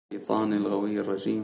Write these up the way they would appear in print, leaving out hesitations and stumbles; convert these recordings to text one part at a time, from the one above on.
الشيطان الغوي الرجيم.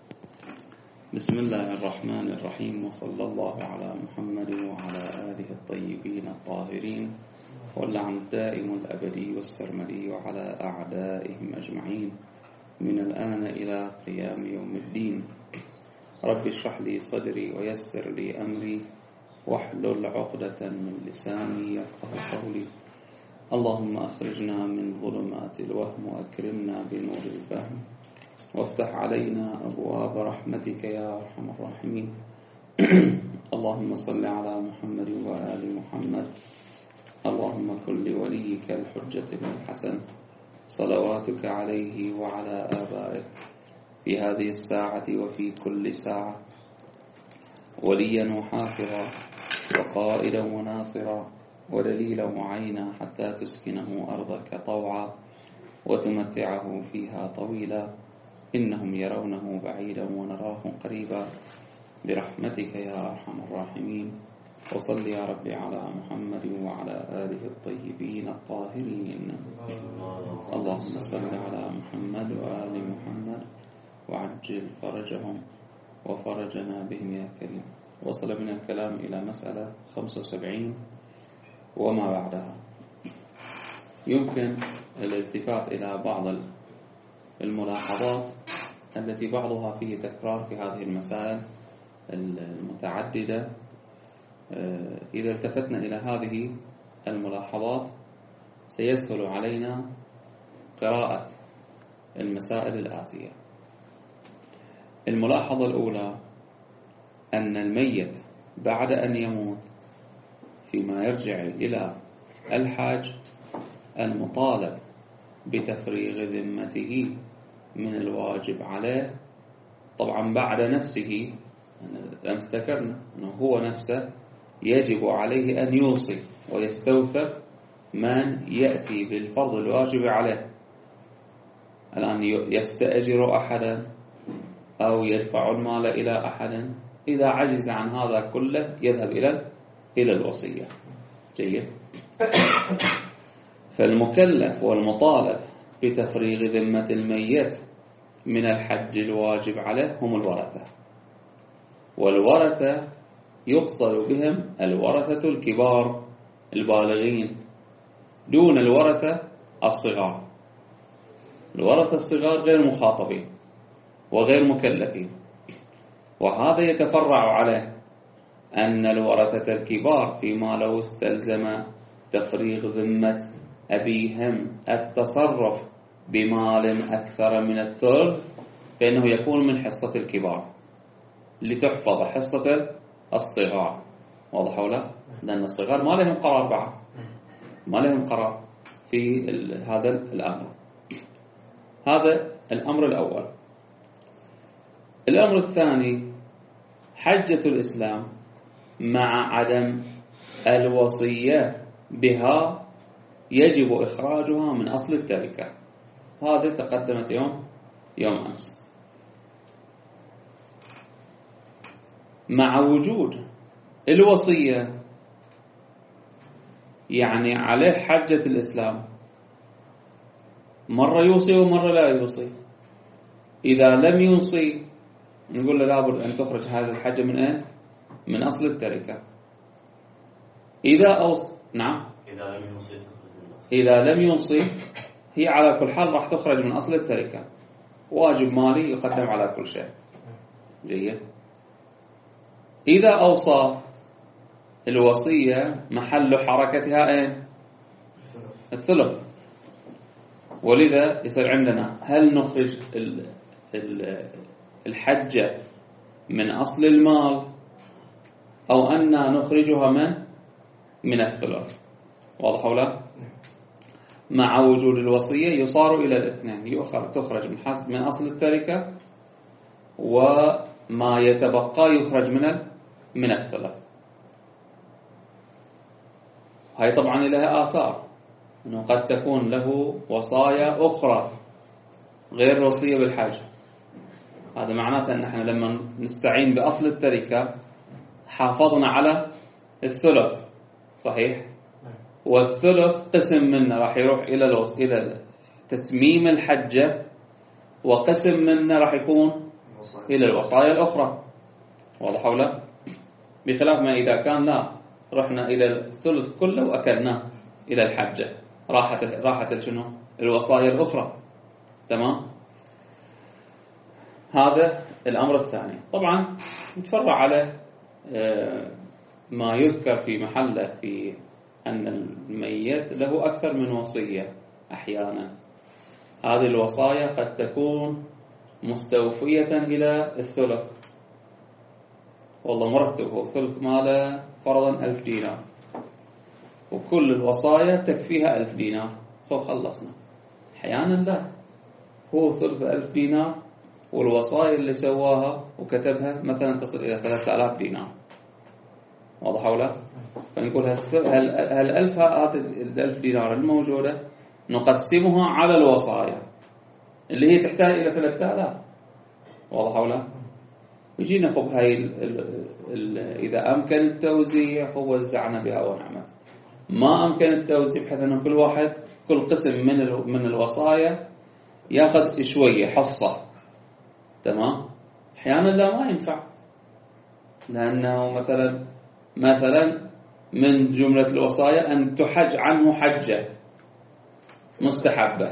بسم الله الرحمن الرحيم، وصلى الله على محمد وعلى آله الطيبين الطاهرين، واللعن الدائم الأبدي والسرمدي على أعدائهم أجمعين من الآن إلى قيام يوم الدين. رب اشرح لي صدري ويسر لي أمري واحلل عقدة من لساني يفقه قولي. اللهم أخرجنا من ظلمات الوهم وأكرمنا بنور الفهم، وافتح علينا أبواب رحمتك يا أرحم الراحمين. اللهم صل على محمد وآل محمد. اللهم كن لوليك الحجة بن الحسن صلواتك عليه وعلى آبائه في هذه الساعة وفي كل ساعة وليا وحافظا وقائدا وناصرا ودليلا وعينا، حتى تسكنه أرضك طوعا وتمتعه فيها طويلا، إنهم يرونه بعيدا ونراه قريبا، برحمتك يا أرحم الراحمين. وصل يا ربي على محمد وعلى آله الطيبين الطاهرين. اللهم صل على محمد وآل محمد وعجل فرجهم وفرجنا بهم يا كريم. وصل بنا الكلام إلى مسألة 75 وما بعدها. يمكن الالتفات إلى بعض الملاحظات التي بعضها فيه تكرار في هذه المسائل المتعددة. إذا التفتنا إلى هذه الملاحظات سيسهل علينا قراءة المسائل الآتية. الملاحظة الأولى أن الميت بعد أن يموت فيما يرجع إلى الحاج المطالب بتفريغ ذمته من الواجب عليه، طبعا بعد نفسه، أمس ذكرنا أنه هو نفسه يجب عليه أن يوصي ويستوثق من يأتي بالفرض الواجب عليه. الآن يستأجر أحدا أو يدفع المال إلى أحد، إذا عجز عن هذا كله يذهب إلى الوصية. جيد. فالمكلف والمطالب بتفريغ ذمة الميت من الحج الواجب عليه هم الورثة، والورثة يقصد بهم الورثة الكبار البالغين دون الورثة الصغار. الورثة الصغار غير مخاطبين وغير مكلفين، وهذا يتفرع عليه أن الورثة الكبار فيما لو استلزم تفريغ ذمة أبيهم التصرف بمال أكثر من الثلث فإنه يكون من حصة الكبار لتحفظ حصة الصغار. واضح ولا؟ لأن الصغار ما لهم قرار بعد، ما لهم قرار في هذا الأمر. هذا الأمر الأول. الأمر الثاني، حجة الإسلام مع عدم الوصية بها يجب إخراجها من أصل التركة. هذه تقدمت يوم أمس. مع وجود الوصية يعني عليه حجة الإسلام، مرة يوصي ومرة لا يوصي. إذا لم يوصي نقول له لابد أن تخرج هذه الحجة من أين؟ من أصل التركة. نعم، إذا لم يوصي هي على كل حال راح تخرج من أصل التركة، واجب مالي يقدم على كل شيء. جيد. إذا أوصى الوصية محل حركتها أين؟ الثلث. ولذا يصير عندنا هل نخرج الحجة من أصل المال أو أن نخرجها من الثلث. واضح ولا؟ مع وجود الوصية يصار إلى الاثنين، تخرج من أصل التركة، وما يتبقى يخرج من الثلث. هاي طبعا لها آثار، أنه قد تكون له وصايا أخرى غير وصية بالحج. هذا معناته أن احنا لما نستعين بأصل التركة حافظنا على الثلث، صحيح؟ والثلث قسم منه راح يروح إلى تتميم الحجة وقسم منه راح يكون إلى الوصايا الأخرى. واضح أو لا؟ بخلاف ما إذا كان لا، رحنا إلى الثلث كله وأكلناه إلى الحجة، راحت شنو؟ الوصايا الأخرى. تمام؟ هذا الأمر الثاني. طبعا نتفرع على ما يذكر في محله في أن الميت له أكثر من وصية. أحيانا هذه الوصايا قد تكون مستوفية إلى الثلث، والله مرتب هو ثلث ماله فرضا 1000 دينار، وكل الوصايا تكفيها 1000 دينار، خلصنا. أحيانا لا، هو ثلث 1000 دينار والوصايا اللي سواها وكتبها مثلا تصل إلى 3000 دينار. واضح ولا؟ فنقول هل 1000 دينار الموجودة نقسمها على الوصايا اللي هي تحتاج إلى 3000. واضح ولا؟ يجي ناخذ هاي إذا أمكن التوزيع هو وزعنا بها ونعمة. ما أمكن التوزيع بحيث أن كل قسم من الوصايا يأخذ شوية حصة. تمام؟ أحيانا لا، ما ينفع، لأنه مثلا من جملة الوصايا أن تحج عنه حجة مستحبة.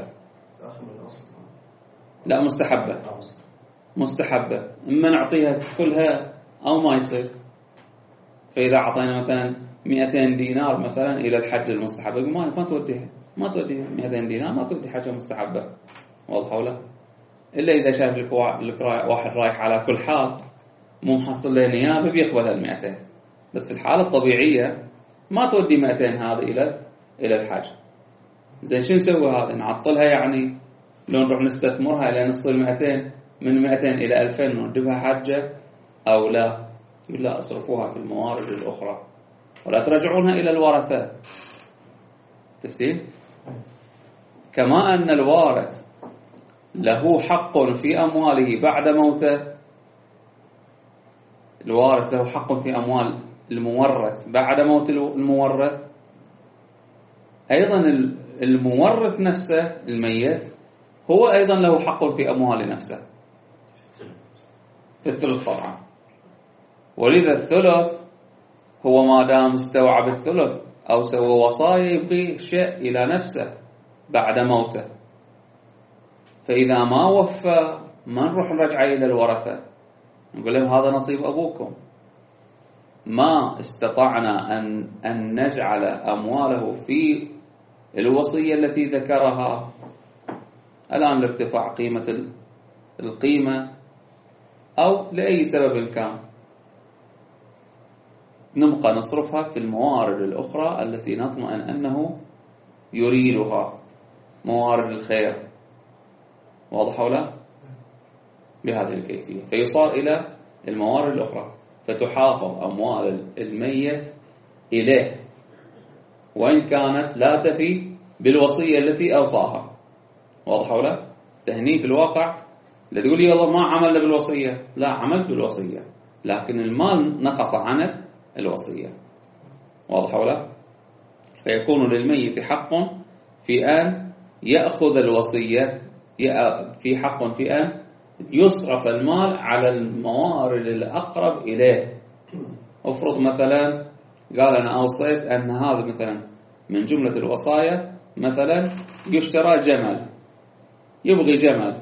لا، مستحبة. إما نعطيها كلها أو ما يصير. فإذا أعطينا مثلا 200 دينار مثلا إلى الحج المستحبة، ما توديها 200 دينار، ما تودي حاجة مستحبة. واضح ولا؟ إلا إذا شاف لك واحد رايح على كل حال مو محصل له نيابة بيقبل 200. بس في الحالة الطبيعية ما تودي 200 هذا إلى الحج. زين شو نسوي هذا؟ نعطلها يعني؟ لو نروح نستثمرها إلى نصل 200 من 200 إلى 2000 ونجيبها حجة أو لا؟ يقول لا، أصرفوها في الموارد الأخرى ولا ترجعونها إلى الورثة. تفتين؟ كما أن الوارث له حق في أمواله بعد موته، الوارث له حق في أموال المورث بعد موت المورث، أيضا المورث نفسه الميت هو أيضا له حق في أموال نفسه في الثلث طبعا. ولذا الثلث هو ما دام استوعب الثلث أو سوى وصايا يبغي شيء إلى نفسه بعد موته. فإذا ما وفى ما نروح نرجع إلى الورثة نقول لهم هذا نصيب أبوكم، ما استطعنا أن نجعل أمواله في الوصية التي ذكرها الآن لارتفاع قيمة القيمة أو لأي سبب كان، نبقى نصرفها في الموارد الأخرى التي نطمئن أنه يريدها، موارد الخير. واضح ولا؟ بهذه الكيفية. فيصار إلى الموارد الأخرى فتحافظ أموال الميت إليه وإن كانت لا تفي بالوصية التي أوصاها. واضح ولا؟ تهني في الواقع لا تقول لي والله ما عمل بالوصية، لا، عملت بالوصية لكن المال نقص عن الوصية. واضح ولا؟ فيكون للميت حق في أن يأخذ الوصية، في حق في أن يصرف المال على الموارد الأقرب إليه. افرض مثلا قال أنا أوصيت أن هذا مثلا من جملة الوصايا مثلا يشترى جمل، يبغي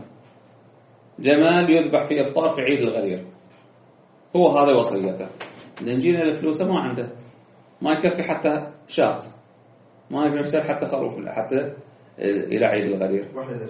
جمل يذبح في إفطار في عيد الغدير، هو هذا وصيته. نجينا لفلوسه ما عنده، ما يكفي حتى شاة، ما يقدر يشتري حتى خروف حتى إلى عيد الغدير.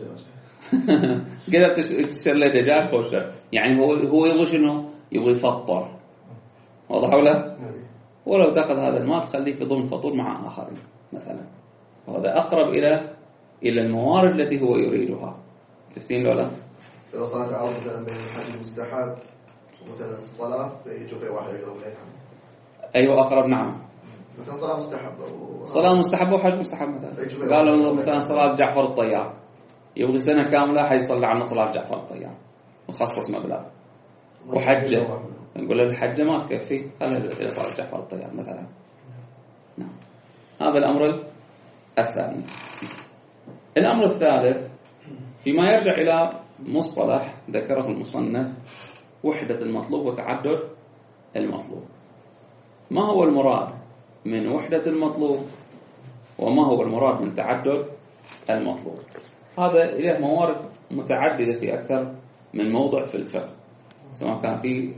قدر تشتري له دجاج كوشر، يعني هو يبغى شنو؟ يبغى يفطر. واضح ولا؟ ولو تأخذ هذا المال تخليه في ضمن فطور مع آخرين مثلا، وهذا أقرب إلى الموارد التي هو يريدها. تفتين ولا؟ لو صارت عرض مثلا بين الحج المستحب ومثلا الصلاة فيجوا في واحد يقول أيوة أقرب. نعم، مثلا صلاة مستحبة وحج مستحب مثلا. قالوا مثلا صلاة جعفر الطيار يبغي سنة كاملة حيصلي عنا صلاة جعفر الطيار وخصص مبلغ، وحجة نقول له الحجة ما تكفي، خلها إلى صلاة جعفر الطيار مثلا. نعم، هذا الأمر الثاني. الأمر الثالث فيما يرجع إلى مصطلح ذكره المصنف وحدة المطلوب وتعدد المطلوب. ما هو المراد من وحدة المطلوب وما هو المراد من تعدد المطلوب؟ هذا له موارد متعددة في أكثر من موضع في الفقه، سواء كان في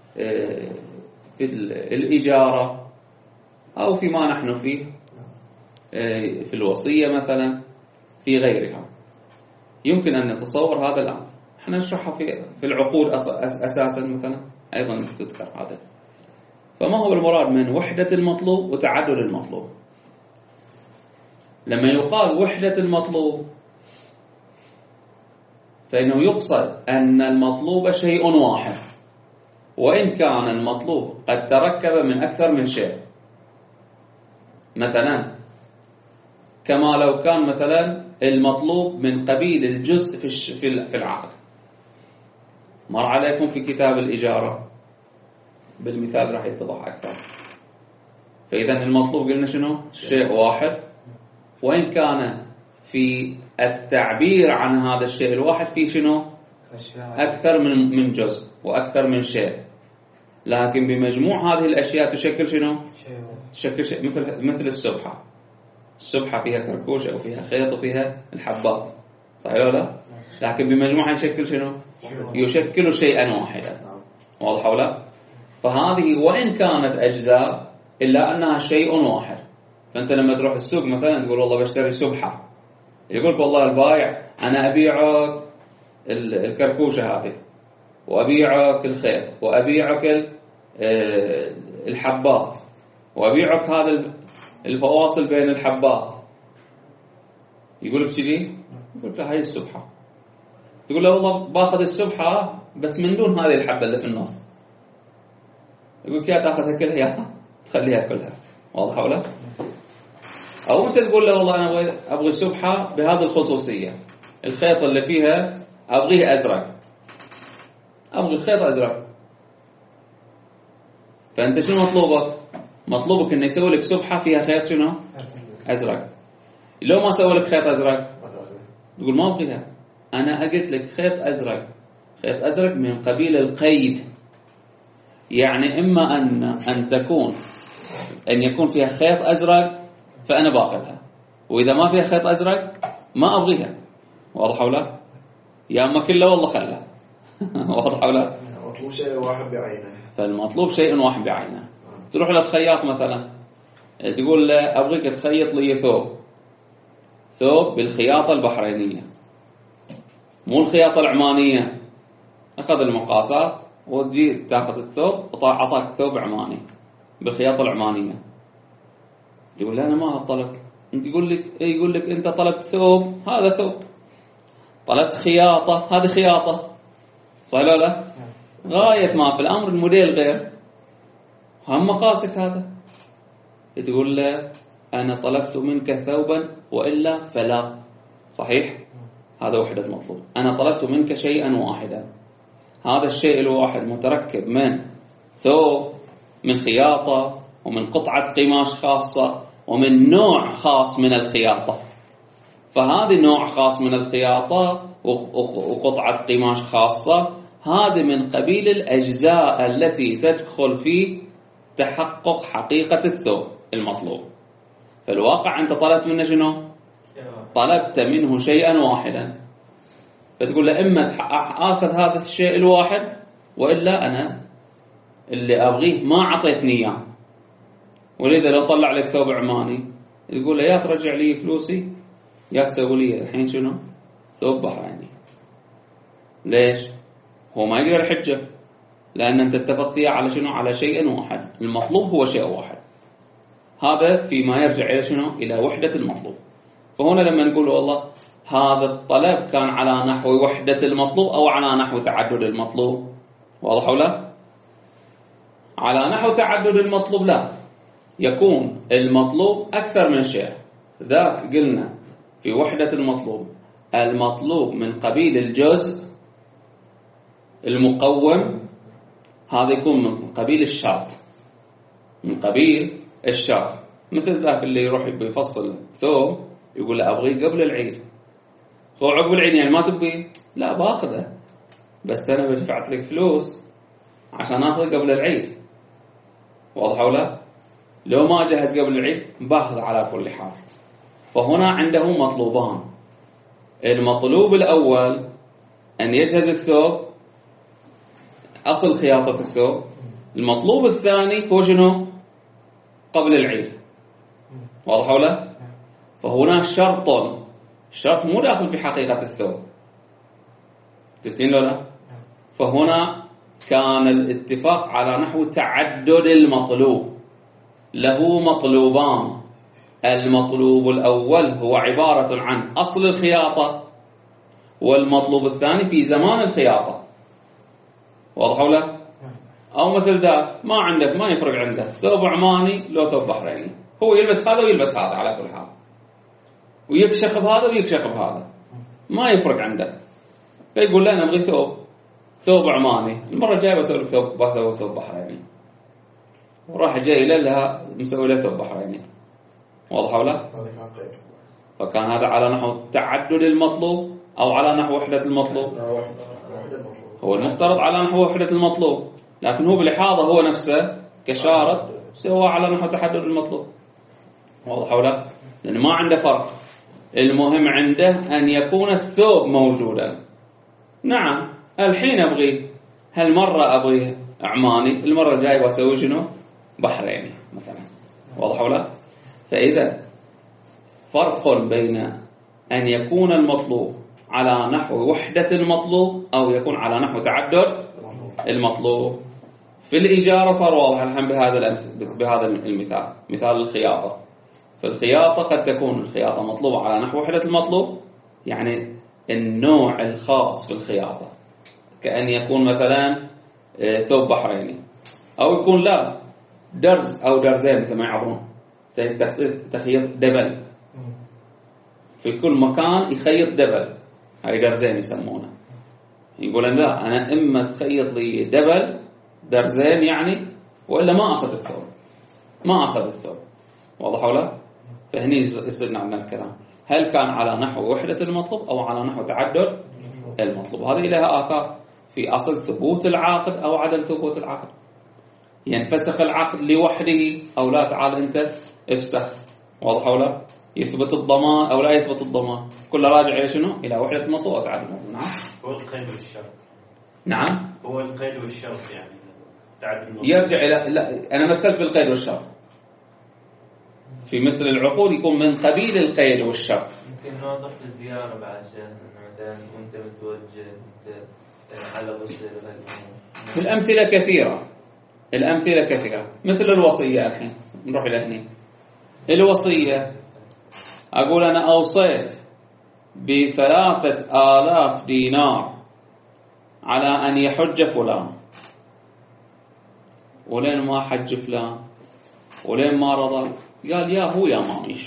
الإجارة أو فيما نحن فيه في الوصية مثلا في غيرها. يمكن أن نتصور هذا الأمر، احنا نشرحها في العقود أساسا مثلا أيضا تذكر هذا. فما هو المراد من وحدة المطلوب وتعدد المطلوب؟ لما يقال وحدة المطلوب فإنه يقصد أن المطلوب شيء واحد، وإن كان المطلوب قد تركب من أكثر من شيء. مثلا كما لو كان مثلا المطلوب من قبيل الجزء في العقد. مر عليكم في كتاب الإجارة بالمثال راح يتضح أكثر. فإذا المطلوب قلنا شنو؟ شيء واحد، وإن كان في التعبير عن هذا الشيء الواحد في شنو؟ أكثر من جزء وأكثر من شيء، لكن بمجموع هذه الأشياء تشكل شنو؟ تشكل شيء مثل السبحة. السبحة فيها كركوش أو فيها خيط وفيها الحبات، صحيح ولا لا؟ لكن بمجموعها يشكل شنو؟ يشكل شيئا واحدا. واضح ولا لا؟ فهذه وإن كانت أجزاء إلا أنها شيء واحد. فأنت لما تروح السوق مثلا تقول والله بشتري سبحة، يقولك والله البايع أنا أبيعك الكركوشة هذه، وأبيعك الخيط، وأبيعك الحبات، وأبيعك هذا الفواصل بين الحبات. يقولك كذي، يقولك هاي السبحة. تقول له والله باخذ السبحة بس من دون هذه الحبة اللي في النص. يقولك يا تاخذها كلها يا تخليها كلها. واضح ولا؟ أو أنت تقول له والله أنا أبغي سبحة بهذه الخصوصية، الخيط اللي فيها أبغيه أزرق، أبغي الخيط أزرق. فأنت شنو مطلوبك؟ مطلوبك إنه يسوي لك سبحة فيها خيط شنو؟ أزرق. لو ما سوي لك خيط أزرق تقول ما أبغيها، أنا قلت لك خيط أزرق. خيط أزرق من قبيل القيد، يعني إما أن يكون فيها خيط أزرق فأنا باخذها، وإذا ما فيها خيط أزرق ما أبغيها. واضح ولا؟ يا أما كله والله خله. واضح ولا؟ مطلوب شيء واحد بعينه. فالمطلوب شيء واحد بعينه. تروح للخياط مثلا تقول له أبغيك تخيط لي ثوب بالخياطة البحرينية، مو الخياطة العمانية. أخذ المقاسات وتجي تأخذ الثوب وأعطاك ثوب عماني بالخياطة العمانية. يقول أنا ما طلبت. أنت يقول لك أنت طلبت ثوب، هذا ثوب. طلبت خياطة، هذه خياطة. صحيح ولا لا؟ غاية ما في الأمر الموديل غير، هم مقاسك هذا. تقول له أنا طلبت منك ثوبا وإلا فلا. صحيح؟ هذا وحدة مطلوب. أنا طلبت منك شيئا واحدا، هذا الشيء الواحد متركب من ثوب، من خياطة، ومن قطعة قماش خاصة، ومن نوع خاص من الخياطة. فهذه نوع خاص من الخياطة وقطعة قماش خاصة، هذه من قبيل الأجزاء التي تدخل في تحقق حقيقة الثوب المطلوب. فالواقع أنت طلبت منه شنو؟ طلبت منه شيئا واحدا. فتقول له إما آخذ هذا الشيء الواحد وإلا أنا اللي أبغيه ما عطيتني إياه. ولذا لو طلع لك ثوب عماني تقول له يا ترجع لي فلوسي يا تسوي لي الحين شنو؟ ثوب بحريني. ليش؟ هو ما يقدر يحجك، لأن أنت اتفقت إياه على شنو؟ على شيء واحد. المطلوب هو شيء واحد. هذا فيما يرجع إلى شنو؟ إلى وحدة المطلوب. فهنا لما نقول والله هذا الطلب كان على نحو وحدة المطلوب أو على نحو تعدد المطلوب. واضح ولا؟ على نحو تعدد المطلوب لا، يكون المطلوب أكثر من شيء. ذاك قلنا في وحدة المطلوب المطلوب من قبيل الجزء المقوم، هذا يكون من قبيل الشرط، من قبيل الشرط. مثل ذاك اللي يروح بيفصل ثوب يقول له أبغي قبل العيد، هو عقب العيد يعني ما تبي لا باخذه، بس أنا دفعت لك فلوس عشان آخذ قبل العيد، واضح ولا؟ لو ما جهز قبل العيد باخذ على كل حال. فهنا عنده مطلوبان. المطلوب الأول أن يجهز الثوب، أصل خياطة الثوب. المطلوب الثاني هو شنو؟ قبل العيد، واضح ولا؟ فهنا شرط مو داخل في حقيقة الثوب، تفتين له لا؟ فهنا كان الاتفاق على نحو تعدد المطلوب. له مطلوبان، المطلوب الأول هو عبارة عن أصل الخياطة، والمطلوب الثاني في زمان الخياطة، واضح ولا؟ أو مثل ذاك ما عندك، ما يفرق عنده ثوب عماني لو ثوب بحريني، هو يلبس هذا ويلبس هذا على كل حال، ويكشخ بهذا ويكشخ بهذا، ما يفرق عنده. فيقول لا أنا أبغي ثوب عماني، المرة الجاية بسوي لك ثوب بحريني، وراح جاي لها مسوي له ثوب بحريني، واضح ولا؟ فكان هذا على نحو تعدد المطلوب أو على نحو وحدة المطلوب؟ هو المفترض على نحو وحدة المطلوب، لكن هو بالإحاضة هو نفسه كشارط سوى على نحو تعدد المطلوب، واضح ولا؟ لأن ما عنده فرق، المهم عنده أن يكون الثوب موجودا. نعم الحين أبغيه، هالمرة أبغيه عماني، المرة الجاية بسوي شنو؟ بحريني مثلا، واضح ولا؟ فإذا فرق بين أن يكون المطلوب على نحو وحدة المطلوب أو يكون على نحو تعدد المطلوب. في الإجارة صار واضح الحين بهذا المثال، مثال الخياطة. في الخياطة قد تكون الخياطة مطلوبة على نحو وحدة المطلوب، يعني النوع الخاص في الخياطة، كأن يكون مثلا ثوب بحريني، أو يكون لا درز أو درزين مثل ما يعبرون، تخيط دبل، في كل مكان يخيط دبل، هاي درزين يسمونه. يقول لا أنا إما تخيط لي دبل درزين يعني، وإلا ما أخذ الثوب، واضح ولا؟ فهني يصير عندنا الكلام، هل كان على نحو وحدة المطلوب أو على نحو تعدد المطلوب. هذه لها آثار في أصل ثبوت العقد أو عدم ثبوت العقد، ينفسخ العقد لوحده أو لا، تعال أنت افسخ، واضح ولا؟ يثبت الضمان أو لا يثبت الضمان، كله راجع إلى شنو؟ إلى وحدة المطلوب أو تعدد المطلوب. نعم هو القيد والشرط. نعم هو القيد والشرط يعني تعدد المطلوب. يرجع إلى، لا أنا مثلت بالقيد والشرط، في مثل العقود يكون من قبيل القيد والشرط. يمكن نوظف الزيارة بعد مثلا وانت متوجه على وصل الأمثلة كثيرة، مثل الوصية. الحين نروح إلى هنا، الوصية أقول أنا أوصيت ب3,000 دينار على أن يحج فلان، ولين ما حج فلان ولين ما رضى، قال يا هو يا ما ميش.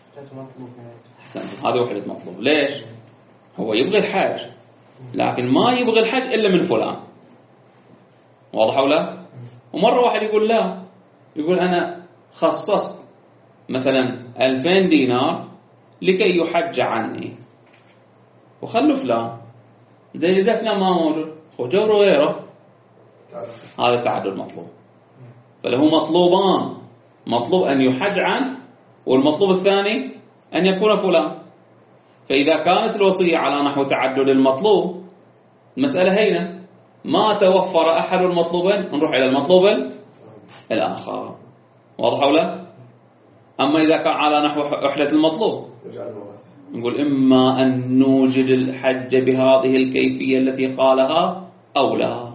أحسن، هذا وحدة مطلوب. ليش؟ هو يبغي الحج، لكن ما يبغي الحج إلا من فلان، واضح ولا؟ ومرة واحد يقول لا، يقول أنا خصصت مثلا 2000 دينار لكي يحج عني، وخلوا فلان، زي إذا فلان ما موجود وجبروا غيره، هذا تعدد مطلوب. فله مطلوبان، مطلوب أن يحج عنه، والمطلوب الثاني أن يكون فلان. فإذا كانت الوصية على نحو تعدد المطلوب، المسألة هينة، ما توفر أحد المطلوبين نروح إلى المطلوب الآخر، واضح ولا؟ أما إذا كان على نحو وحدة المطلوب نقول إما أن نوجد الحج بهذه الكيفية التي قالها أو لا.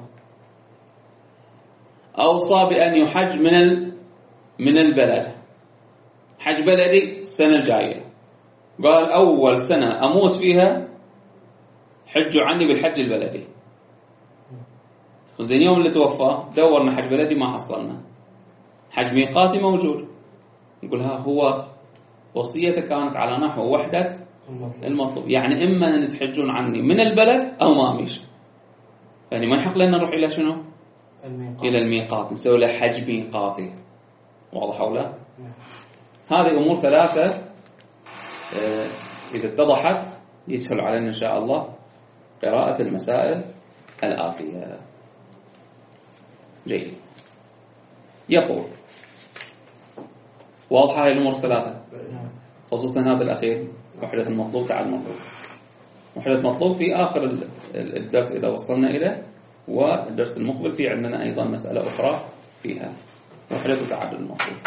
أوصى بأن يحج من البلد، حج بلدي السنة الجاية، قال أول سنة أموت فيها حجوا عني بالحج البلدي. زين يوم اللي توفى دورنا حج بلدي ما حصلنا، حج ميقاتي موجود، نقول ها هو وصيته كانت على نحو وحدة المطلوب، يعني إما أن تحجون عني من البلد أو ما ميش، يعني ما يحق لنا نروح إلى شنو؟ إلى الميقات، نسوي له حج ميقاتي، واضح ولا؟ هذه أمور ثلاثة إذا اتضحت يسهل علينا إن شاء الله قراءة المسائل الآتية. جيد. يقول واضحة هاي الأمور الثلاثة، خصوصا هذا الأخير وحدة المطلوب تعد المطلوب. وحدة مطلوب في آخر الدرس إذا وصلنا إليه، والدرس المقبل في عندنا أيضا مسألة أخرى فيها وحدة تعدد المطلوب.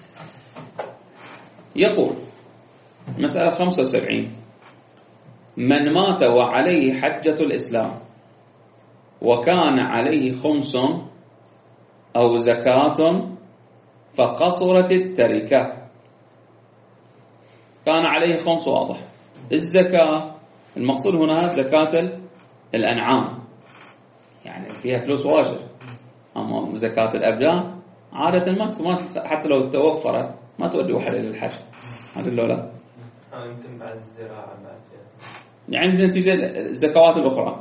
يقول مسألة 75: من مات وعليه حجة الإسلام وكان عليه خمس أو زكاة فقصرت التركة. كان عليه خمس واضح. الزكاة المقصود هنا زكاة الأنعام، يعني فيها فلوس واجد. أما زكاة الأبدان عادة ما حتى لو توفرت ما تودي واحد إلى الحج، هذا لو لا يمكن بعد الزراعة بعد يعني نتيجة الزكوات الأخرى.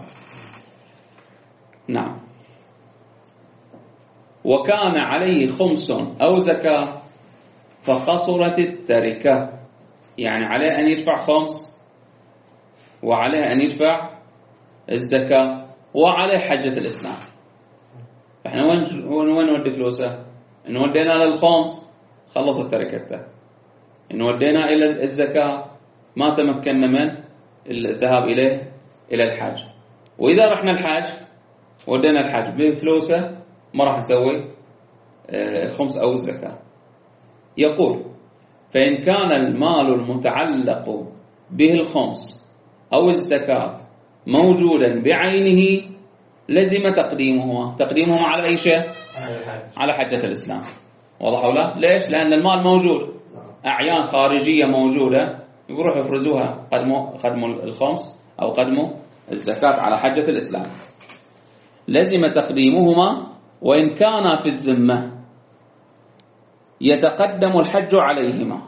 نعم. وكان عليه خمس أو زكاة فقصرت التركة، يعني عليه أن يدفع خمس وعليه أن يدفع الزكاة وعليه حجة الإسلام. احنا وين نودي فلوسه؟ إن ودينا للخمس خلصت تركته، إن ودينا إلى الزكاة ما تمكننا من الذهاب إليه إلى الحج. وإذا رحنا الحج ودينا الحج بفلوسه ما راح نسوي الخمس أو الزكاة. يقول: فإن كان المال المتعلق به الخمس أو الزكاة موجودا بعينه لزم تقديمهما على أي شيء؟ على حجة الإسلام. واضح ولا؟ ليش؟ لأن المال موجود، أعيان خارجية موجودة، يروحوا يفرزوها، قدموا الخمس أو قدموا الزكاة على حجة الإسلام. لزم تقديمهما، وإن كان في الذمة يتقدم الحج عليهما،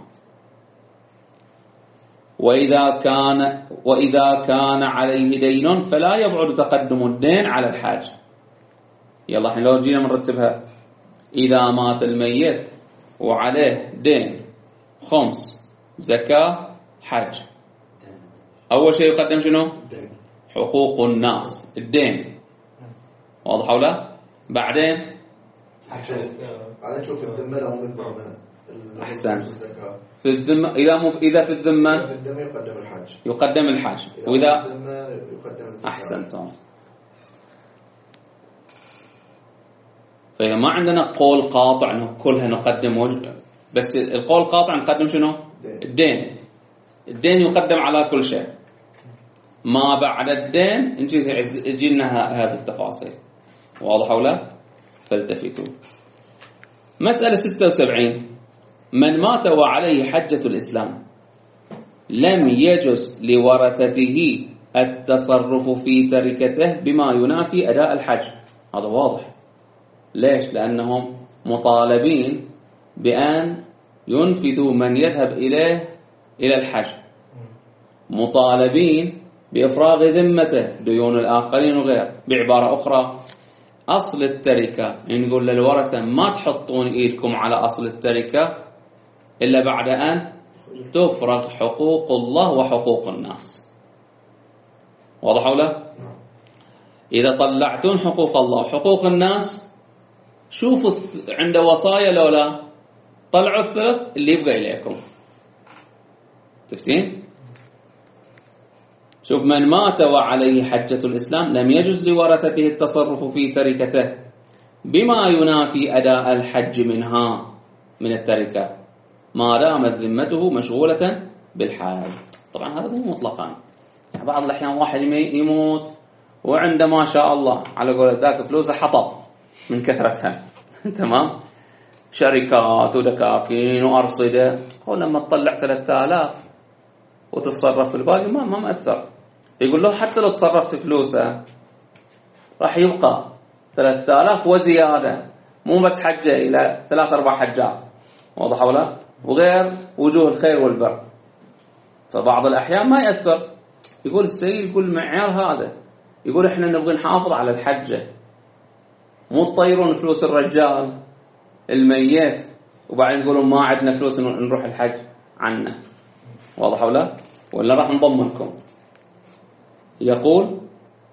وإذا كان عليه دين فلا يبعد تقدم الدين على الحاج. يلا احنا لو جينا نرتبها: إذا مات الميت وعليه دين، خمس، زكاة، حج، أول شيء يقدم شنو؟ حقوق الناس، الدين. واضح ولا؟ بعدين على نشوف الذمة لو الذمة. أحسن. في الذمة إذا في الذمة يقدم الحج. يقدم الحج. وإذا يقدم الزكاة. أحسنتم. فإذا ما عندنا قول قاطع إنه كلها نقدم، بس القول القاطع نقدم شنو؟ الدين. الدين يقدم على كل شيء. ما بعد الدين نجي لنا هذه التفاصيل. واضح ولا؟ فالتفتوا. مسألة 76: من مات وعليه حجة الإسلام لم يجز لورثته التصرف في تركته بما ينافي أداء الحج. هذا واضح. ليش؟ لأنهم مطالبين بأن ينفذوا من يذهب إليه إلى الحج، مطالبين بإفراغ ذمته، ديون الآخرين وغير. بعبارة أخرى، أصل التركة نقول للورثة ما تحطون إيدكم على أصل التركة إلا بعد أن تفرغ حقوق الله وحقوق الناس. واضح ولا؟ إذا طلعتون حقوق الله وحقوق الناس، شوفوا عند وصايا لولا طلعوا الثلث اللي يبقى إليكم. تفتين؟ شوف: من مات وعليه حجة الإسلام لم يجز لورثته التصرف في تركته بما ينافي أداء الحج منها من التركة ما دامت ذمته مشغولة بالحج. طبعا هذا مو مطلقا، يعني بعض الأحيان واحد يموت وعنده ما شاء الله على قولة ذاك فلوسه حطب من كثرتها تمام، شركات ودكاكين وأرصدة، هو لما تطلع 3000 وتتصرف في الباقي ما مأثر. يقول له حتى لو تصرفت فلوسه راح يبقى 3000 وزيادة، مو بس حجة إلى 3-4 حجات. واضح ولا؟ وغير وجوه الخير والبر. فبعض الأحيان ما يأثر. يقول السيد، يقول معيار هذا، يقول إحنا نبغي نحافظ على الحجة، مو تطيرون فلوس الرجال الميت وبعدين يقولون ما عندنا فلوس نروح الحج عنا. واضح ولا؟ ولا راح نضمنكم. يقول: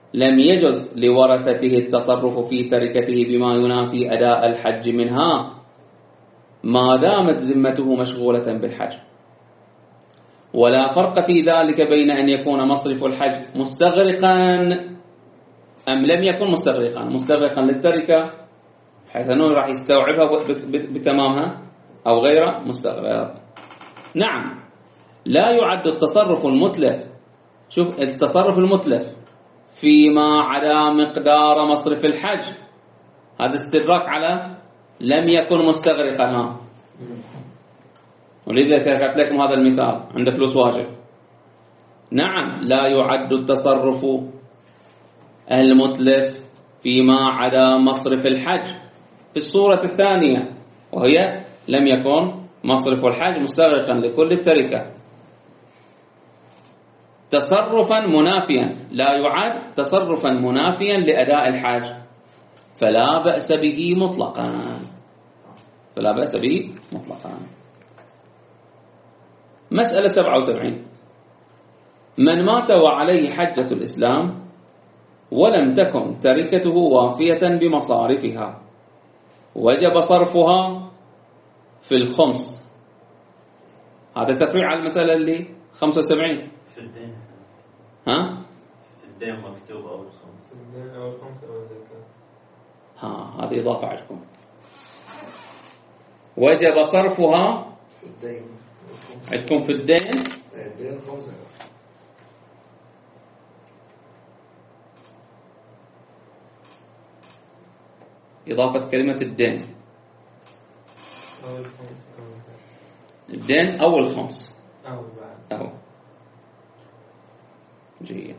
لم يجز لورثته التصرف في تركته بما ينافي أداء الحج منها ما دامت ذمته مشغولة بالحج. ولا فرق في ذلك بين أن يكون مصرف الحج مستغرقا أم لم يكن مستغرقا للتركة حيث أنه راح يستوعبها بتمامها أو غير مستغرق. نعم، لا يعد التصرف المتلف، شوف التصرف المتلف فيما عدا مقدار مصرف الحج، هذا استدراك على لم يكن مستغرقا. ولذلك ذكرت لكم هذا المثال، عنده فلوس واجب. نعم، لا يعد التصرف المتلف فيما عدا مصرف الحج في الصورة الثانية، وهي لم يكن مصرف الحج مستغرقا لكل التركة، تصرفا منافيا، لا يعد تصرفا منافيا لأداء الحج، فلا بأس به مطلقا. فلا بأس به مطلقا. مسألة 77: من مات وعليه حجة الإسلام ولم تكن تركته وافية بمصارفها وجب صرفها في الخمس. هذا تفريع على المسألة اللي 75. في الدين. ها؟ في الدين مكتوب أول خمس. الدين أول خمس أول زكاة. هذه إضافة عندكم. وجب صرفها الدين عندكم في الدين. الدين 5. إضافة كلمة الدين. أول خمس. الدين أول خمس. أول بعد. أو جيد.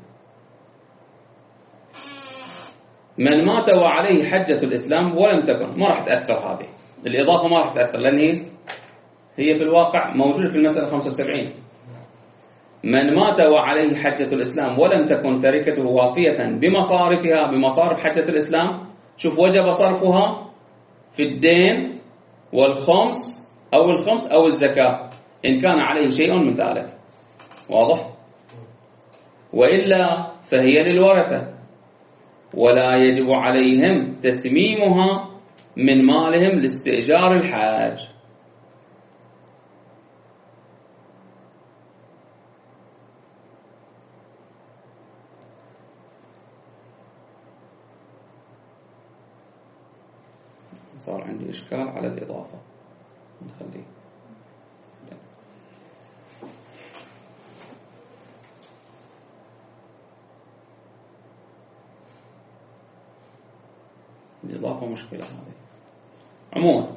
من مات وعليه حجة الإسلام ولم تكن، ما راح تأثر هذه الإضافة، ما راح تأثر لأن هي في الواقع موجودة في المسألة 75. من مات وعليه حجة الإسلام ولم تكن تركته وافية بمصارفها، بمصارف حجة الإسلام، شوف وجب صرفها في الدين والخمس أو الخمس أو الزكاة إن كان عليه شيء من ذلك. واضح؟ وإلا فهي للورثة ولا يجب عليهم تتميمها من مالهم لاستئجار الحاج. صار عندي إشكال على الإضافة، نخليه. الإضافة مشكلة هذه. عموما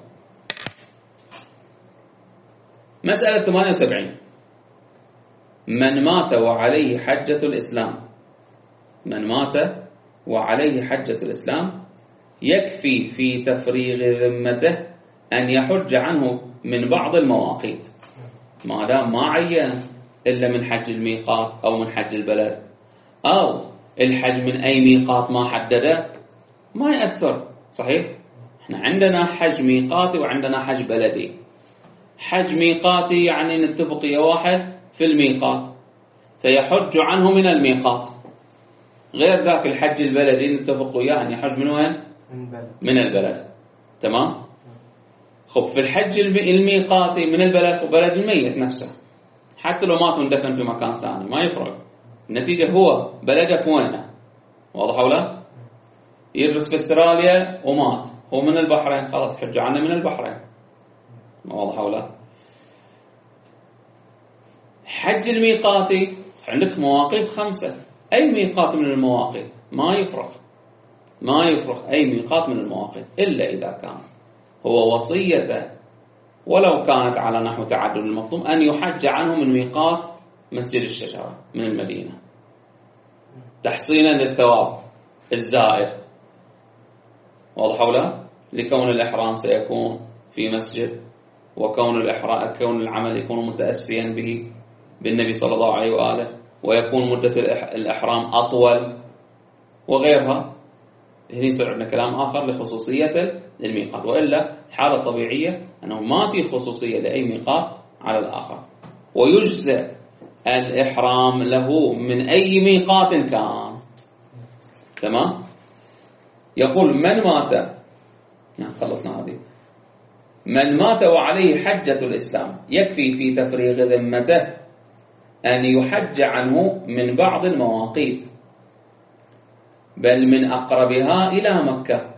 مسألة 78: من مات وعليه حجة الإسلام، من مات وعليه حجة الإسلام يكفي في تفريغ ذمته أن يحج عنه من بعض المواقيت، ما دام ما عين إلا من حج الميقات أو من حج البلد أو الحج من أي ميقات ما حدده ما يأثر. صحيح؟ احنا عندنا حج ميقاتي وعندنا حج بلدي. حج ميقاتي يعني نتفق يا واحد في الميقات فيحج عنه من الميقات، غير ذاك الحج البلدي نتفق وياه أن يحج من وين؟ من البلد. تمام؟ خب في الحج الميقاتي من البلد وبلد الميت نفسه، حتى لو مات وندفن في مكان ثاني ما يفرق، النتيجة هو بلده في وينه. واضح ولا؟ يدرس في استراليا ومات، هو من البحرين، خلاص حج عنه من البحرين. واضح ولا؟ حج الميقاتي عندك مواقيت 5، أي ميقات من المواقيت ما يفرق أي ميقات من المواقيت إلا إذا كان هو وصيته ولو كانت على نحو تعدد المطلوب أن يحج عنه من ميقات مسجد الشجرة من المدينة تحصيلا للثواب الزائد. واضح ولا؟ لكون الإحرام سيكون في مسجد، وكون كون العمل يكون متأسيا به بالنبي صلى الله عليه وآله، ويكون مدة الإحرام أطول وغيرها. هنا يصير عندنا كلام آخر لخصوصية الميقات، وإلا الحالة الطبيعية أنه ما في خصوصية لأي ميقات على الآخر، ويجزئ الإحرام له من أي ميقات كان. تمام. يقول من مات، خلصنا هذه، من مات وعليه حجة الإسلام يكفي في تفريغ ذمته أن يحج عنه من بعض المواقيت، بل من أقربها إلى مكة.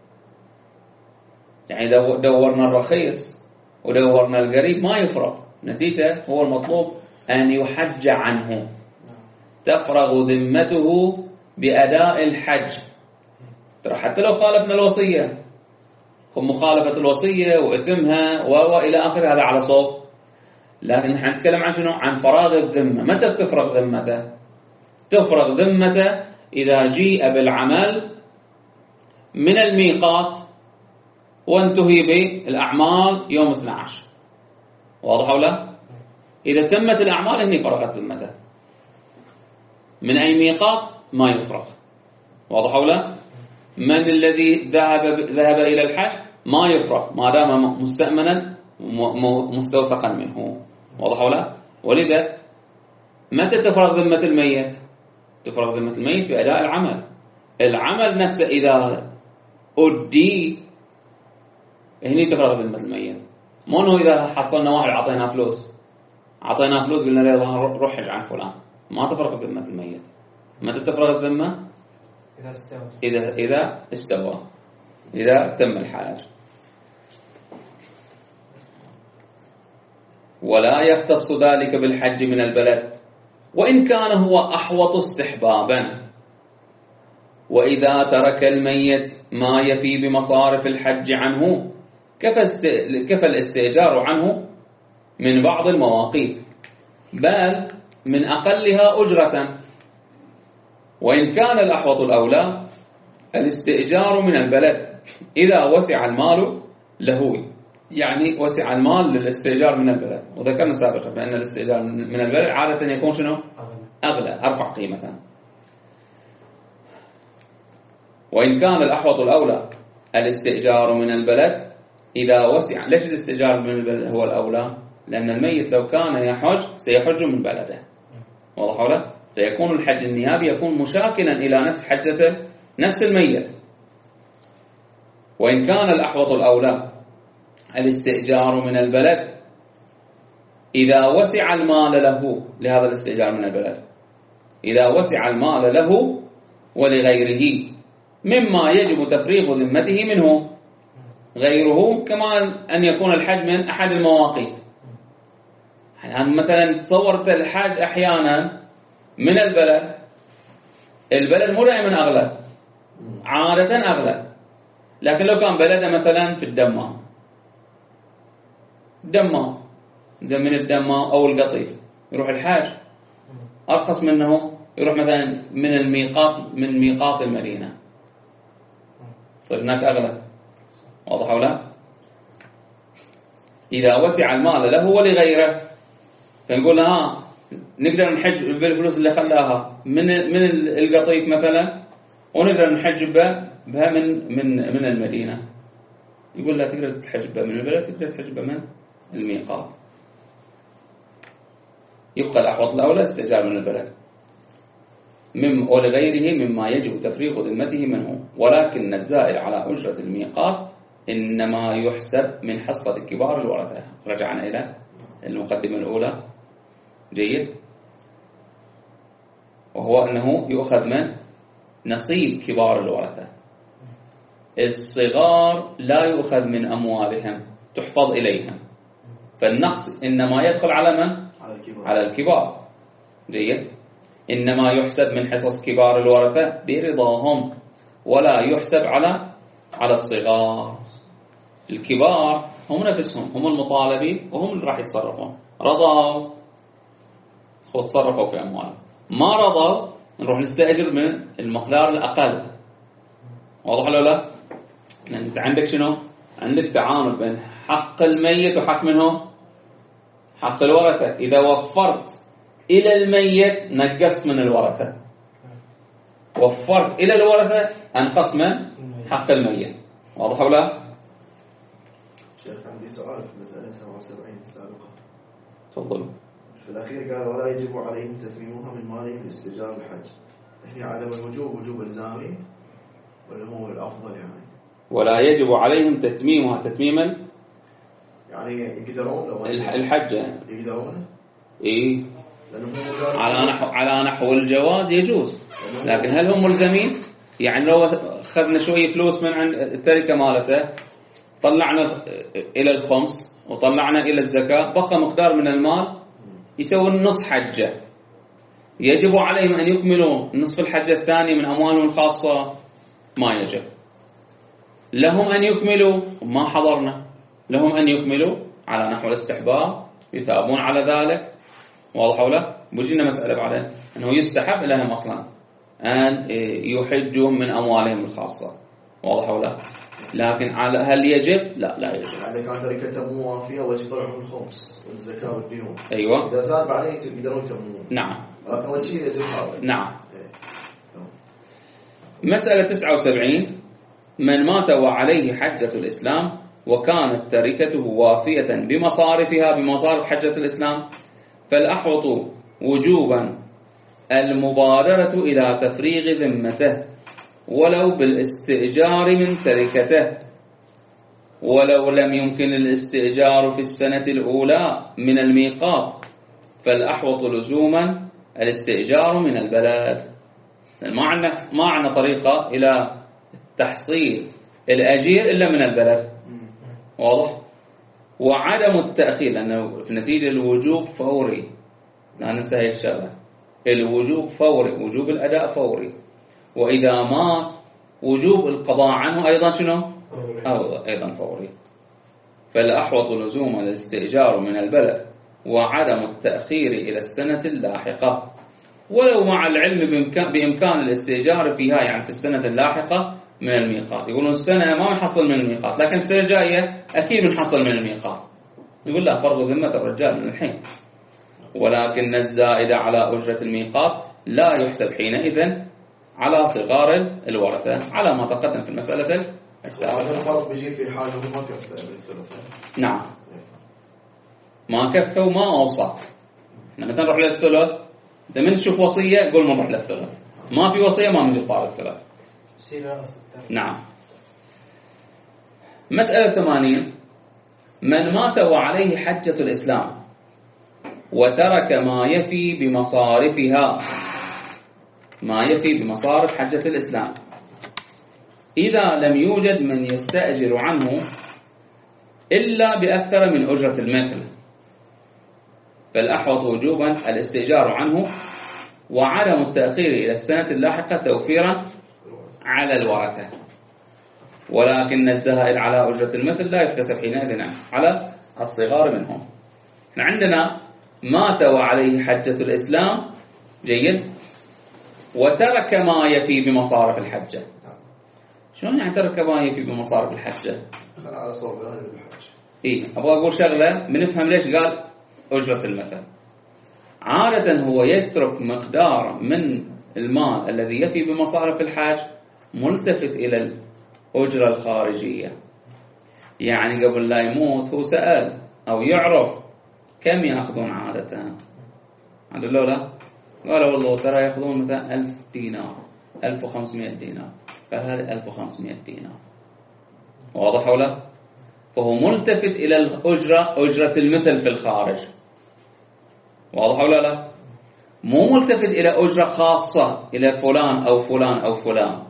يعني دورنا الرخيص ودورنا القريب ما يفرق، نتيجة هو المطلوب أن يحج عنه، تفرغ ذمته بأداء الحج. ترى حتى لو خالفنا الوصية، مخالفة الوصية وإثمها وإلى آخره، هذا على صوب. لكن نحن نتكلم عن شنو؟ عن فراغ الذمة. متى تفرغ ذمته؟ تفرغ ذمته إذا جيء بالعمل من الميقات وانتهي بالأعمال يوم 12. واضح ولا؟ إذا تمت الأعمال هني فرغت ذمته. من أي ميقات ما يفرغ. واضح ولا؟ من الذي ذهب إلى الحج ما يفرغ ما دام مستأمنا مستوثقا منه. واضح ولا؟ ولذا متى تفرغ ذمة الميت؟ تفرغ ذمة الميت بأداء العمل. العمل نفسه إذا أدي هني تفرغ ذمة الميت. مو انه إذا حصلنا واحد عطيناه فلوس قلنا له روح حج عن فلان، ما تفرغ ذمة الميت. متى تفرغ الذمة؟ إذا استوى، إذا تم الحج. ولا يختص ذلك بالحج من البلد وإن كان هو أحوط استحبابا. وإذا ترك الميت ما يفي بمصارف الحج عنه كفى الاستئجار عنه من بعض المواقيت، بل من أقلها أجرة. وإن كان الأحوط الأولى الاستئجار من البلد إذا وسع المال له، يعني وسع المال للاستئجار من البلد. وذكرنا سابقا بأن الاستئجار من البلد عادة يكون شنو؟ أغلى، أرفع قيمة. وإن كان الأحوط الأولى الاستئجار من البلد إذا وسع. ليش الاستئجار من البلد هو الأولى؟ لأن الميت لو كان يحج سيحج من بلده. واضح ولا؟ فيكون الحج النيابي يكون مشاكلا إلى نفس حجة نفس الميت. وإن كان الأحوط الأولى الاستئجار من البلد إذا وسع المال له، لهذا الاستئجار من البلد إذا وسع المال له ولغيره مما يجب تفريغ ذمته منه، غيره كما أن يكون الحج من أحد المواقيت. يعني مثلا تصورت الحج أحيانا من البلد مو دائما أغلى، عادة أغلى. لكن لو كان بلده مثلا في الدمام زي من الدمام أو القطيف، يروح الحاج أرخص منه يروح مثلا من ميقات المدينة، صار هناك أغلى. واضح ولا؟ إذا وسع المال له ولغيره، فنقول نقدر نحج بالفلوس اللي خلاها من القطيف مثلا، ونقدر نحج بها من المدينة. يقول لا، تقدر تحج بها من البلد، تقدر تحج بها من الميقات. يبقى الأحوط الأولى استئجار من البلد ولغيره مما يجب تفريغ ذمته منه. ولكن الزائد على أجرة الميقات إنما يحسب من حصة كبار الورثة. رجعنا إلى المقدمة الأولى. جيد. وهو أنه يؤخذ من نصيب كبار الورثة. الصغار لا يؤخذ من أموالهم، تحفظ إليهم. فالنقص إنما يدخل على من؟ على الكبار. جيد. إنما يحسب من حصص كبار الورثة برضاهم، ولا يحسب على الصغار. الكبار هم نفسهم هم المطالبين وهم اللي راح يتصرفون. رضوا تصرفوا في أموالهم، ما رضوا نروح نستأجر من المقدار الأقل. واضح ولا لا؟ أنت عندك شنو؟ عندك تعامل بين حق الميت وحق منه؟ حق الورثة. إذا وفرت إلى الميت نقصت من الورثة، وفرت إلى الورثة أنقص من حق الميت. واضح ولا؟ شيخ عندي سؤال في مسألة 77 السابقة. تفضل. في الأخير قال ولا يجب عليهم تثمينها من مالهم لاستئجار الحج. يعني عدم الوجوب وجوب إلزامي ولا هو الأفضل يعني؟ ولا يجب عليهم تتميمها تتميما يعني يقدرون لو الحجة يقدرون؟ إيه لأنهم على نحو الجواز يجوز، لكن هل هم ملزمين؟ يعني لو أخذنا شوية فلوس من عند التركة مالته، طلعنا إلى الخمس وطلعنا إلى الزكاة، بقى مقدار من المال يسوي النصف حجة، يجب عليهم أن يكملوا نصف الحجة الثاني من أموالهم الخاصة؟ ما يجب. لهم أن يكملوا، ما حضرنا، لهم أن يكملوا على نحو الاستحباب، يثابون على ذلك. واضح ولا؟ بجينا مسألة بعدين أنه يستحب لهم أصلا أن يحجوا من أموالهم الخاصة. واضح ولا؟ لكن هل يجب؟ لا يجب. إذا كانت تركته مو وافية وجه يطلعون الخمس والزكاة والديون. أيوة. إذا زاد بعدين يقدرون يتمون. نعم. لكن أول شيء يجب هذا. نعم. مسألة 79: من مات وعليه حجة الإسلام وكانت تركته وافية بمصارف حجة الإسلام، فالأحوط وجوبا المبادرة إلى تفريغ ذمته ولو بالاستئجار من تركته، ولو لم يمكن الاستئجار في السنة الأولى من الميقات فالأحوط لزوما الاستئجار من البلد. ما عندنا طريقة إلى تحصيل الأجير إلا من البلد. واضح؟ وعدم التأخير، لأنه في نتيجة الوجوب فوري، لا ننسى هاي الشغلة، الوجوب فوري، وجوب الأداء فوري، وإذا مات وجوب القضاء عنه أيضا شنو؟ أيضا فوري. فالأحوط لزوم الاستئجار من البلد وعدم التأخير إلى السنة اللاحقة، ولو مع العلم بإمكان الاستئجار فيها، يعني في السنة اللاحقة من الميقات. يقولون السنة ما نحصل من الميقات، لكن السنة الجاية أكيد بنحصل من الميقات. يقول لا، فرض ذمة الرجال من الحين، ولكن الزائد على أجرة الميقات لا يحسب حينئذ على صغار الورثة، على ما تقدم في المسألة السابقة. هذا الفرق بيجي في حال ما كفى بالثلث. نعم، ما كفى وما أوصى. لما نروح للثلث، أنت من تشوف وصية قول ما نروح للثلث، ما في وصية ما نجي طار الثلث. نعم. مسألة 80: من مات وعليه حجة الإسلام وترك ما يفي بمصارف حجة الإسلام، إذا لم يوجد من يستأجر عنه إلا بأكثر من أجرة المثل، فالأحوط وجوبا الاستئجار عنه وعدم التأخير إلى السنة اللاحقة توفيرا على الورثة، ولكن الزائد على أجرة المثل لا يكتسب حينئذ على الصغار منهم. عندنا مات وعليه حجة الإسلام، جيد، وترك ما يفي بمصارف الحجة. شلون يعني ترك ما يفي بمصارف الحجة؟ على صوب هذا الحج. أبغى أقول شغلة بنفهم ليش قال أجرة المثل. عادة هو يترك مقدار من المال الذي يفي بمصارف الحج ملتفت إلى الأجرة الخارجية، يعني قبل لا يموت هو سأل أو يعرف كم يأخذون عادة. عدلوا له قالوا والله ترى يأخذون مثلا 1000 دينار 1500 دينار، قال هذه 1500 دينار. واضح ولا؟ فهو ملتفت إلى أجرة المثل في الخارج. واضح ولا لا؟ مو ملتفت إلى أجرة خاصة إلى فلان أو فلان أو فلان،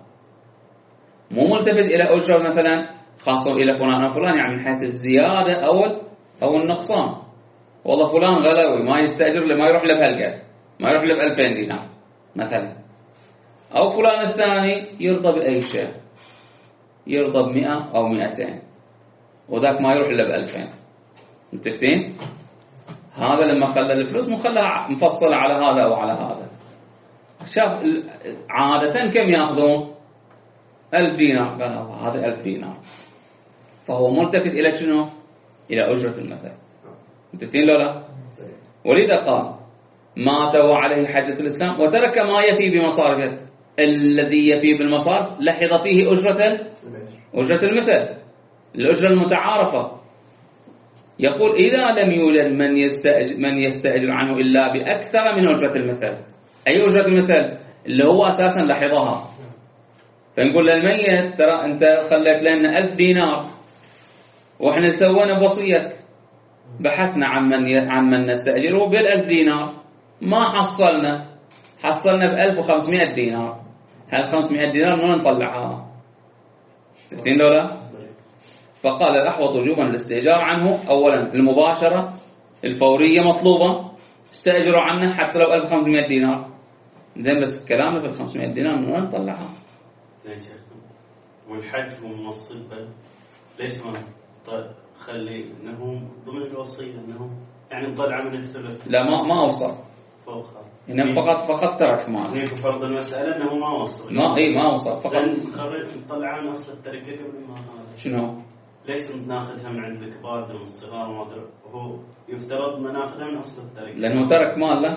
مو ملتفت إلى أجرة مثلا خاصة إلى فلان أو فلان، يعني من حيث الزيادة أو النقصان. والله فلان غلوي ما يستأجر ما يروح له بهالقد، ما يروح له ب2000 دينار مثلا، أو فلان الثاني يرضى بأي شيء، يرضى ب100 أو 200، وذاك ما يروح له ب2000. متفقين؟ هذا لما خلى الفلوس مخلها مفصلة على هذا أو على هذا. شاف عادة كم يأخذون؟ 1000 دينار، قال الله هذا 1000 دينار، فهو ملتفت إلى شنو؟ إلى أجرة المثل. متفقين لو لا؟ ولذا قال مات وعليه حجة الإسلام وترك ما يفي بمصارفه. الذي يفي بالمصارف لحظ فيه أجرة المثل، الأجرة المتعارفة. يقول إذا لم يوجد من يستأجر عنه إلا بأكثر من أجرة المثل. أي أجرة المثل؟ اللي هو أساسا لحظها. فنقول للميت ترى أنت خليت لنا 1000 دينار وإحنا سوينا بوصيتك، بحثنا عن من نستأجره بال1000 دينار، ما حصلنا ب1500 دينار. هل 500 دينار من نطلعها؟ تفتين لولا؟ فقال الأحوط وجوبا الاستئجار عنه. أولا المباشرة الفورية مطلوبة، استأجروا عنه حتى لو 1500 دينار. زين بس كلامنا في 500 دينار من وين نطلعها؟ زين شيخ، والحج والمصيبة ليش ما خلي انه ضمن الوصية انه يعني نطلع من الثلث؟ لا ما أوصل فوقها، إنه فقط ترك مال. هيك فرض المسألة انه ما وصل، ما أوصل فقط. نقرر نطلع من اصل التركة قبل ما هذا. شنو؟ ليش ناخذها من عند الكبار من الصغار؟ ما ادري، هو يفترض ان ناخذها من اصل التركة لأنه ترك ماله،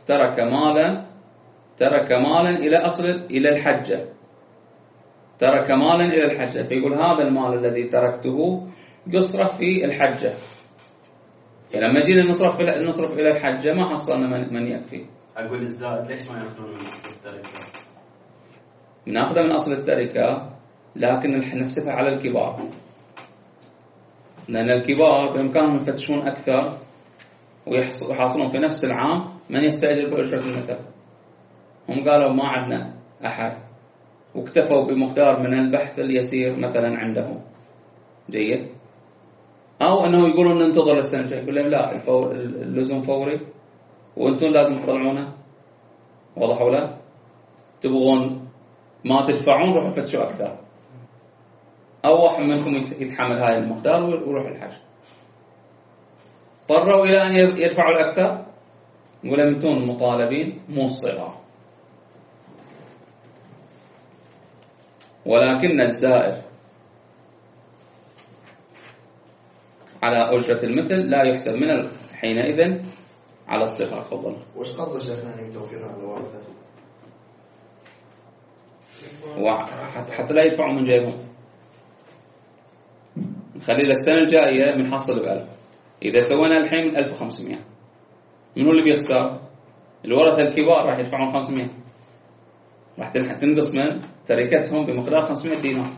ترك مالا إلى الحجة، ترك مالا إلى الحجة. فيقول هذا المال الذي تركته يصرف في الحجة. فلما جينا نصرف إلى الحجة ما حصلنا من يكفي. أقول الزائد ليش ما يأخذون من أصل التركة؟ نأخذه من أصل التركة، لكن نسفها على الكبار، لأن الكبار بإمكانهم يفتشون أكثر ويحصلون في نفس العام من يستأجر بأجرة المثل. هم قالوا ما عندنا أحد، واكتفوا بمقدار من البحث اليسير مثلا عندهم. جيد. أو أنه يقولون ننتظر السنة الجاية، يقول لهم لا، اللزوم فوري وأنتم لازم تطلعونه. واضح ولا؟ تبغون ما تدفعون روحوا فتشوا أكثر، أو واحد منكم يتحمل هاي المقدار ويروح الحج. اضطروا إلى أن يدفعوا الأكثر، نقول لهم أنتم مطالبين مو الصغار. ولكن الزائر على أجرة المثل لا يحسب من حينئذ على الصغار. تفضل. وش قصد شيخنا أن توفيرها على الورثة؟ حتى لا يدفعوا من جيبهم، نخلي للسنة الجاية بنحصل ب1000. إذا سوينا الحين 1500، منو اللي بيخسر؟ الورثة الكبار راح يدفعون 500، راح تنقص من تركتهم بمقدار 500 دينار.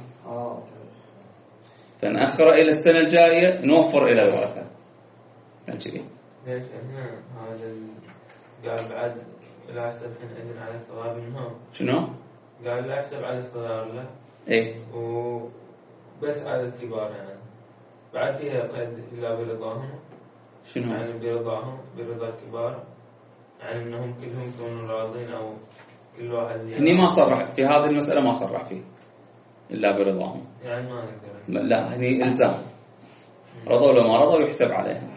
فنأخر إلى السنة الجاية نوفر إلى الورثة. فهمتني؟ ليش هذا قال بعد لا يحسب حينئذ على الصغار منهم؟ شنو؟ قال لا يحسب على الصغار لا. إيه. وبس على الكبار يعني. بعد فيها قيد إلا برضاهم. شنو؟ يعني برضا الكبار، يعني إنهم كلهم يكونوا راضين أو كل واحد. هني ما صرح في هذه المسألة، ما صرح فيه إلا برضاهم. يعني ما نقدر. لا، هني إلزام، رضوا ولا ما رضوا يحسب عليهم،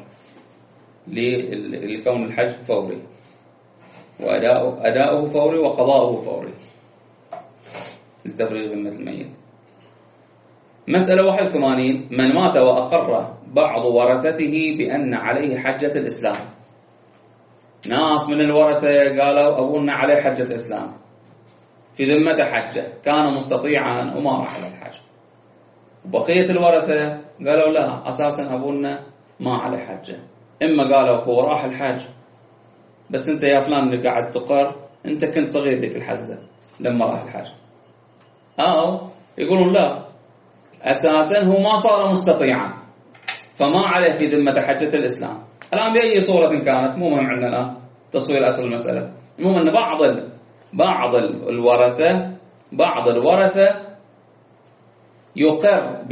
لكون الحج فوري، وأداؤه فوري وقضاؤه فوري لتفريغ ذمة الميت. مسألة 81. من مات وأقر بعض ورثته بأن عليه حجة الإسلام. ناس من الورثة قالوا أبونا عليه حجة إسلام، في ذمة حجة، كان مستطيعا وما راح على الحج. وبقية الورثة قالوا لا، أساسا أبونا ما عليه حجة. إما قالوا هو راح الحج بس أنت يا فلان اللي قاعد تقر أنت كنت صغير ذيك الحزة لما راح الحج، أو يقولون لا، أساسا هو ما صار مستطيعا فما عليه في ذمة حجة الإسلام. الآن بأي صورة كانت مو مهم عندنا الآن تصوير أصل المسألة. المهم أن بعض الورثة يقر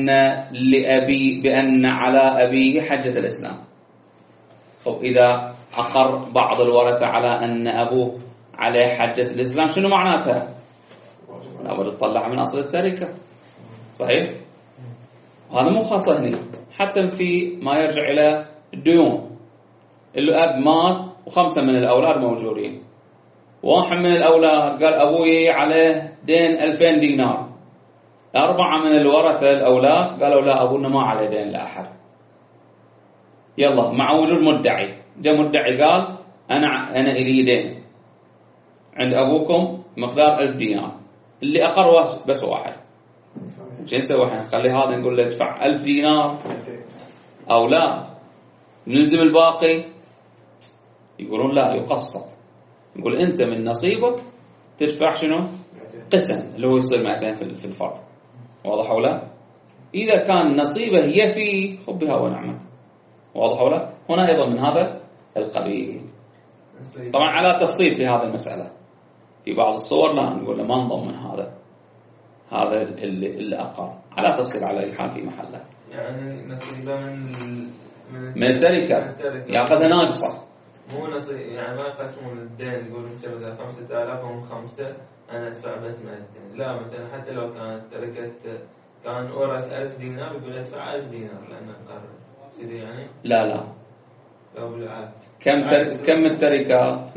بأن على أبيه حجة الإسلام. خب إذا أقر بعض الورثة على أن أبوه عليه حجة الإسلام، شنو معناتها؟ لابد تطلع من أصل التركة. صحيح؟ هذا مو خاصة هنا، حتى في ما يرجع إلى الديون. الأب مات و5 من الأولاد موجودين، واحد من الأولاد قال أبوي عليه دين 2000 دينار، 4 من الورثة الأولاد قالوا لا، أبونا ما عليه دين لأحد. يلا مع وجود مدعي، جاء مدعي قال أنا إلي دين عند أبوكم مقدار 1000 دينار، اللي أقر بس واحد. شو نسوي احنا؟ نخلي هذا نقول له ادفع 1000 دينار أو لا نلزم الباقي؟ يقولون لا، يقسط. يقول أنت من نصيبك تدفع شنو؟ قسم اللي هو يصير 200 في الفرد. واضح ولا؟ إذا كان نصيبه يفي خذ بها ونعمت. واضح ولا؟ هنا أيضا من هذا القبيل. طبعا على تفصيل في هذه المسألة، في بعض الصور لا نقول ما نضمن هذا اللي أقر، على تفصيل على أي حال في محله. يعني نصيبه من التركة يأخذها ناقصة، مو نصيب يعني ما يقسمون الدين يقولون مثلا 5000 وهم 5 أنا أدفع بس 200. لا مثلا حتى لو كانت تركت كان ورث 1000 دينار يقول أدفع 1000 دينار لأنه قرر كذي يعني. لا لو بالعكس كم التركة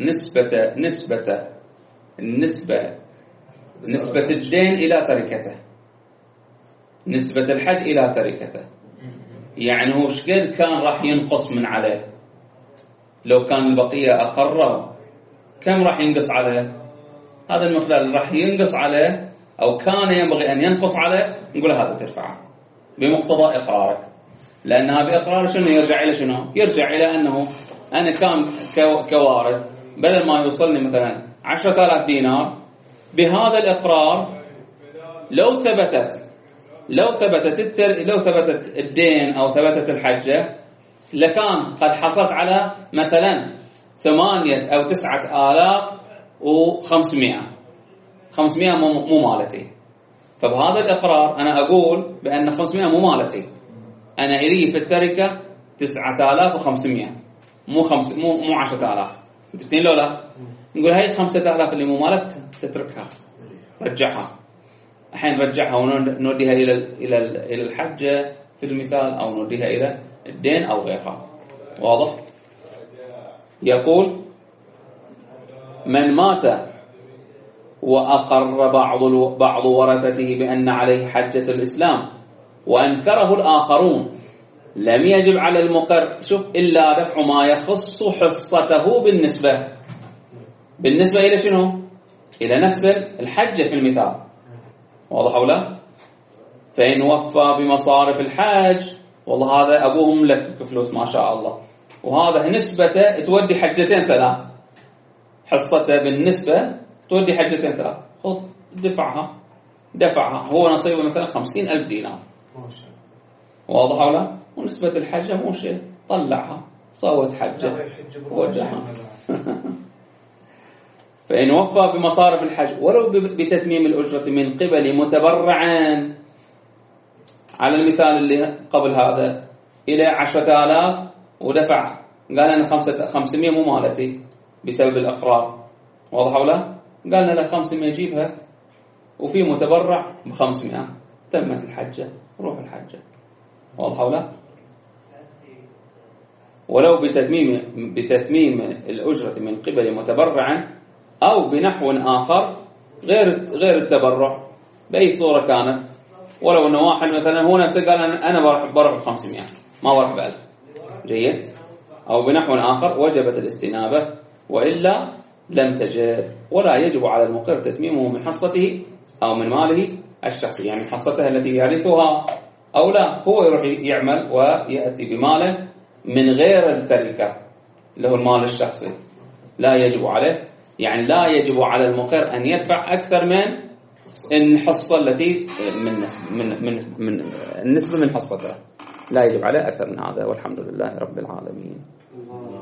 نسبة الدين إلى تركته، نسبة الحج إلى تركته. يعني هو شقد كان راح ينقص من عليه لو كان البقية أقروا، كم راح ينقص عليه؟ هذا المقدار اللي راح ينقص عليه أو كان ينبغي أن ينقص عليه نقول هذا ترفعه بمقتضى إقرارك، لأنها بإقرار شنو يرجع إلى شنو؟ يرجع إلى أنه أنا كان كوارث بدل ما يوصلني مثلا 10,000 دينار بهذا الإقرار لو ثبتت الدين أو ثبتت الحجة لكان قد حصلت على مثلا 8 أو 9,500 مو مالتي. فبهذا الإقرار أنا أقول بأن 500 مو مالتي، أنا إلي في التركة 9,500 مو 10,000. تفتين لو لا نقول هاي 5,000 اللي مو مالك تتركها رجعها، الحين رجعها ونوديها إلى الحجة في المثال أو نوديها إلى الدين أو غيرها. واضح؟ يقول من مات وأقر بعض ورثته بأن عليه حجة الإسلام وأنكره الآخرون لم يجب على المقر إلا دفع ما يخص حصته بالنسبة إلى شنو؟ إلى نفس الحجة في المثال. واضح ولا؟ فإن وفى بمصارف الحج والله هذا أبوهم لك فلوس ما شاء الله، وهذا نسبته تودي حجتين 3، حصته بالنسبة تودي حجتين 3، خذ دفعها هو نصيبه مثلا 50,000 دينار. واضح ولا؟ ونسبة الحجة مو شيء، طلعها صوت حجة ودعها. فإن وفى بمصارف الحج ولو بتتميم الأجرة من قبل متبرعا، على المثال اللي قبل هذا إلى 10,000 ودفع قال أنا 500 مو مالتي بسبب الأقرار. واضح ولا؟ قالنا له 500 جيبها وفي متبرع ب500 تمت الحجة روح الحجة. واضح ولا؟ ولو بتتميم الأجرة من قبل متبرعا أو بنحو آخر غير التبرع بأي صورة كانت، ولو أنه واحد مثلا هو نفسه قال أنا بروح ب500 ما بروح ب1000 جيد، أو بنحو آخر وجبت الاستنابة، وإلا لم تجب. ولا يجب على المقر تتميمه من حصته أو من ماله الشخصي، يعني حصته التي يرثها أو لا، هو يروح يعمل ويأتي بماله من غير التركة له المال الشخصي لا يجب عليه، يعني لا يجب على المقر أن يدفع أكثر من الحصة التي من النسبة من حصته، لا يجب عليه أكثر من هذا. والحمد لله رب العالمين.